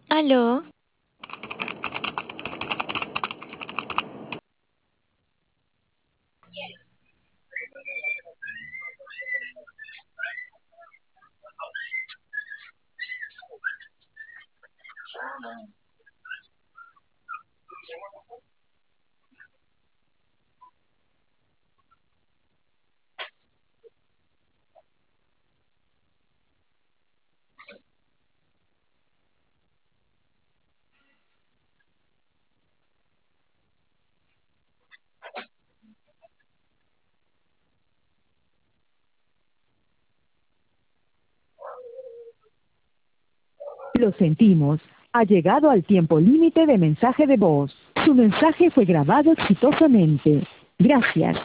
Aló, Lo sentimos. Ha llegado al tiempo límite de mensaje de voz. Su mensaje fue grabado exitosamente. Gracias.